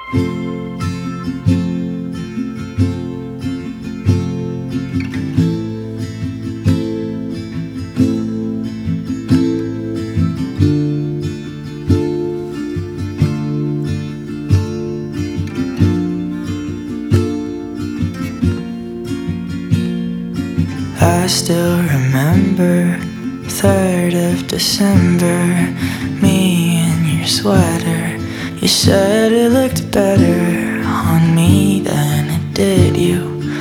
I still remember 3rd of December, me in your sweater. You said it looked better on me than it did you.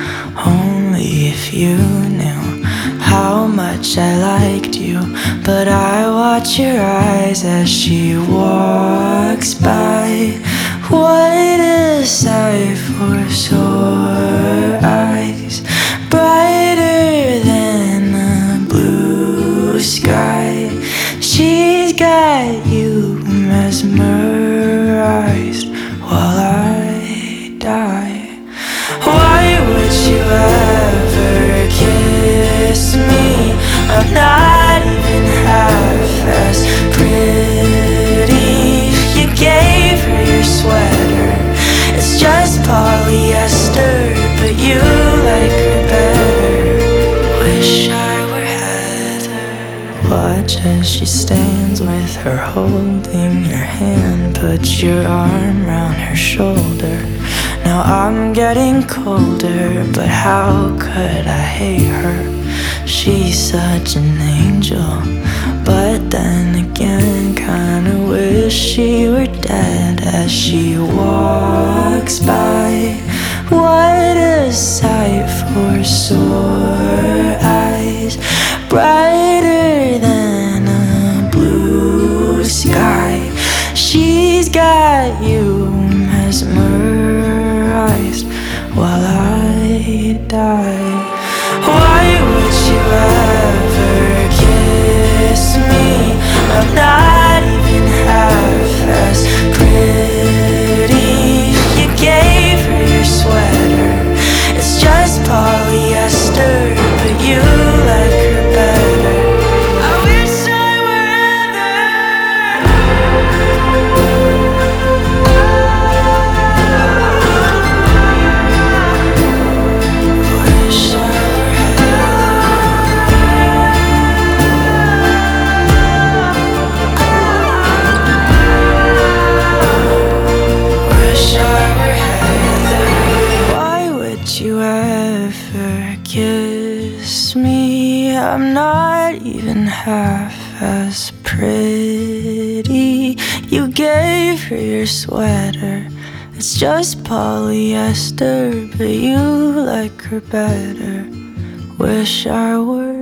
Only if you knew how much I liked you. But I watch your eyes as she walks by. What a sight for sore eyes, brighter than the blue sky. She's got you mesmerized while I die. Why would you ever kiss me? I'm not even half as pretty. You gave her your sweater, it's just polyester, but you like her better. Wish I were Heather. Watch as she stands with her holding your hand. Put your arm round her shoulder. Now I'm getting colder, but how could I hate her? She's such an angel, but then again kinda wish she were dead as she walks by. What a sight for sore eyes, brighter than a blue sky. She's got you mesmerized while I die. Why would you ever kiss me? I'm not even half as pretty. You gave her your sweater, it's just polyester, but you like her better. I wish I were Wish I you ever kiss me? I'm not even half as pretty. You gave her your sweater, it's just polyester, but you like her better. Wish I were